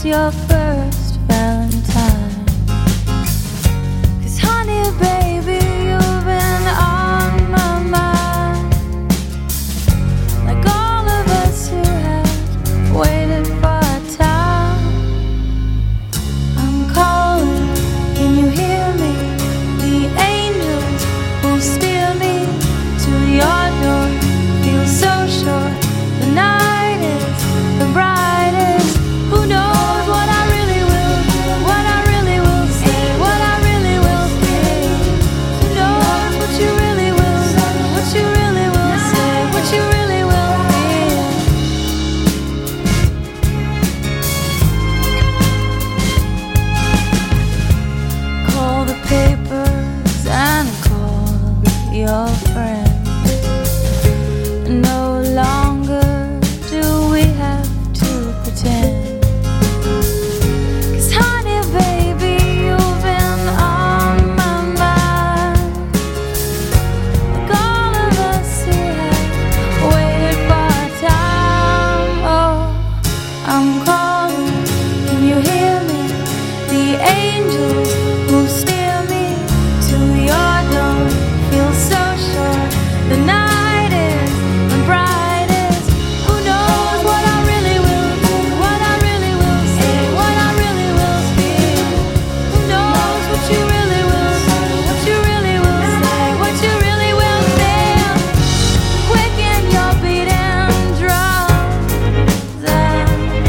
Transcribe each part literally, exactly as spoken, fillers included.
your first Valentine. 'Cause honey, baby, you've been on my mind, like all of us who have waited for a time. I'm calling, can you hear me? The angels will steer me to your door. Feel so sure the night is the brightest. Who knows what I really will, what I really will say, what I really will feel. Who knows what you really will, what you really will say, what you really will feel. Call the papers and call your friends. No longer do we have to pretend. 'Cause honey, baby, you've been on my mind, like all of us who have waited for a time. Oh, I'm calling, can you hear me? The angels will steer me to your door. Feel so sure the night is the brightest. Who knows what I really will do, what I really will say, what I really will feel. Who knows what you really will do, what you really will say, what you really will feel. Quicken your beating drums and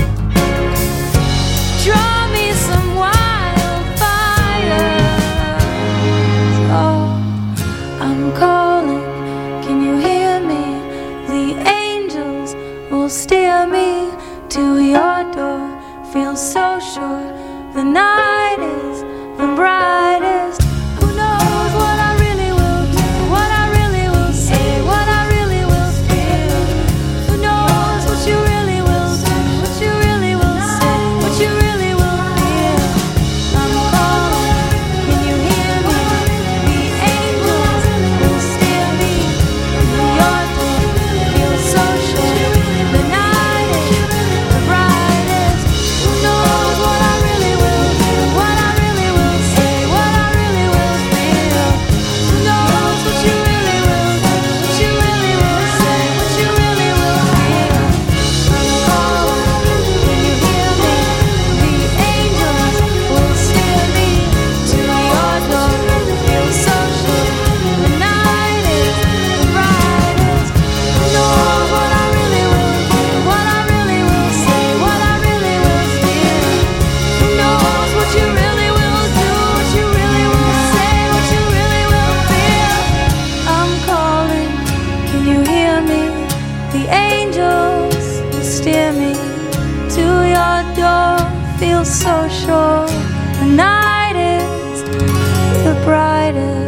draw me some wildfires. Oh, I'm calling, can you hear me? The angels will steer me to your door. Feel so sure the night is the brightest. Who knows what I really will do, what I really will say, what I really will feel. Who knows what you really will do, what you really will say, what you really will feel. I'm calling, can you hear me? The angels will steer me to your door. Feel so sure the night is the brightest. Who knows what I really will do, what I really will say, what I really will feel. Who knows what you really will do, what you really will say, what you really will feel. I'm calling, can you hear me? The angels will steer me to your door. Feel so sure the night is the brightest. Who knows what I really will do, what I really will say, what I really will feel. Who knows what you really will do, what you really will say, what you really will feel. I'm calling, can you hear me? The angels will steer me to your door. Feel so sure the night is the brightest.